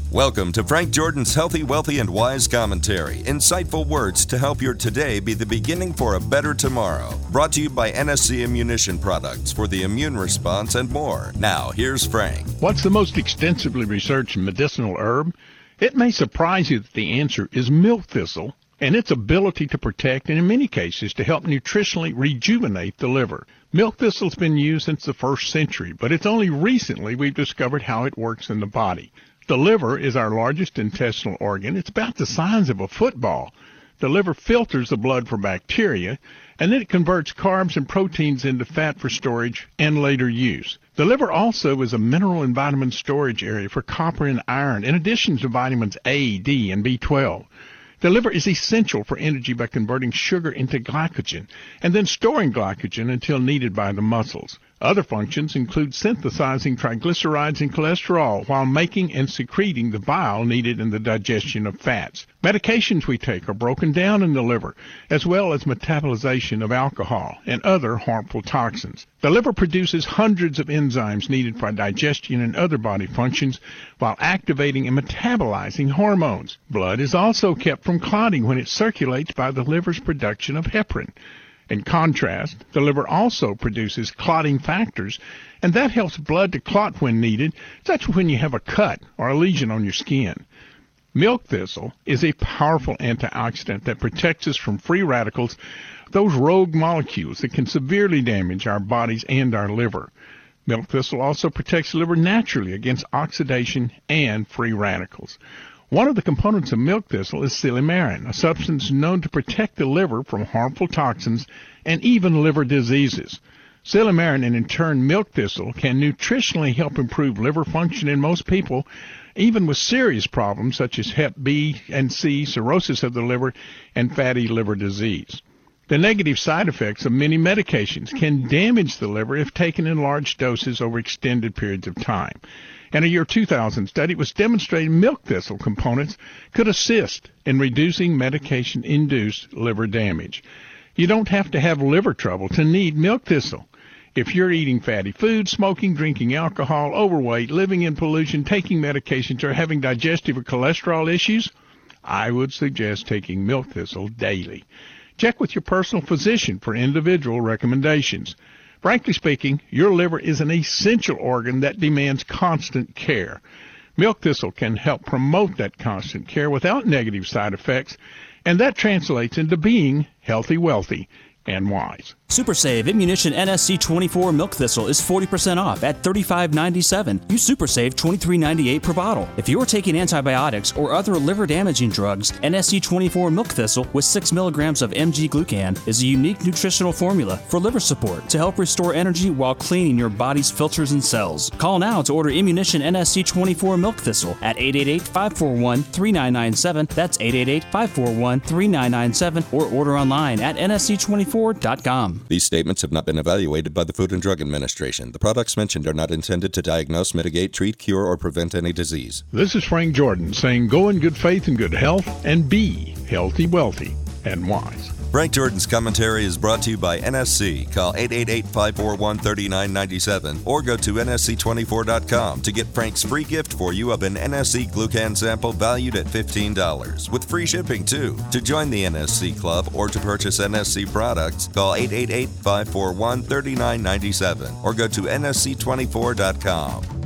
Welcome to Frank Jordan's Healthy, Wealthy, and Wise Commentary. Insightful words to help your today be the beginning for a better tomorrow. Brought to you by NSC Immunition Products for the immune response and more. Now, here's Frank. What's the most extensively researched medicinal herb? It may surprise you that the answer is milk thistle and its ability to protect and in many cases to help nutritionally rejuvenate the liver. Milk thistle's been used since the 1st century, but it's only recently we've discovered how it works in the body. The liver is our largest intestinal organ. It's about the size of a football. The liver filters the blood for bacteria, and then it converts carbs and proteins into fat for storage and later use. The liver also is a mineral and vitamin storage area for copper and iron, in addition to vitamins A, D, and B12. The liver is essential for energy by converting sugar into glycogen and then storing glycogen until needed by the muscles. Other functions include synthesizing triglycerides and cholesterol while making and secreting the bile needed in the digestion of fats. Medications we take are broken down in the liver, as well as metabolization of alcohol and other harmful toxins. The liver produces hundreds of enzymes needed for digestion and other body functions while activating and metabolizing hormones. Blood is also kept from clotting when it circulates by the liver's production of heparin. In contrast, the liver also produces clotting factors, and that helps blood to clot when needed, such as when you have a cut or a lesion on your skin. Milk thistle is a powerful antioxidant that protects us from free radicals, those rogue molecules that can severely damage our bodies and our liver. Milk thistle also protects the liver naturally against oxidation and free radicals. One of the components of milk thistle is silymarin, a substance known to protect the liver from harmful toxins and even liver diseases. Silymarin and in turn milk thistle can nutritionally help improve liver function in most people, even with serious problems such as Hep B and C, cirrhosis of the liver, and fatty liver disease. The negative side effects of many medications can damage the liver if taken in large doses over extended periods of time. In a year 2000 study, it was demonstrated milk thistle components could assist in reducing medication-induced liver damage. You don't have to have liver trouble to need milk thistle. If you're eating fatty foods, smoking, drinking alcohol, overweight, living in pollution, taking medications, or having digestive or cholesterol issues, I would suggest taking milk thistle daily. Check with your personal physician for individual recommendations. Frankly speaking, your liver is an essential organ that demands constant care. Milk thistle can help promote that constant care without negative side effects, and that translates into being healthy, wealthy, and wise. Super Save Immunition NSC 24 Milk Thistle is 40% off at $35.97. Use Super Save $23.98 per bottle. If you're taking antibiotics or other liver-damaging drugs, NSC 24 Milk Thistle with 6 milligrams of MG-Glucan is a unique nutritional formula for liver support to help restore energy while cleaning your body's filters and cells. Call now to order Immunition NSC 24 Milk Thistle at 888-541-3997. That's 888-541-3997 or order online at nsc24.com. These statements have not been evaluated by the Food and Drug Administration. The products mentioned are not intended to diagnose, mitigate, treat, cure, or prevent any disease. This is Frank Jordan saying go in good faith and good health and be healthy, wealthy, and wise. Frank Jordan's commentary is brought to you by NSC. Call 888-541-3997 or go to nsc24.com to get Frank's free gift for you of an NSC Glucan sample valued at $15 with free shipping too. To join the NSC Club or to purchase NSC products, call 888-541-3997 or go to nsc24.com.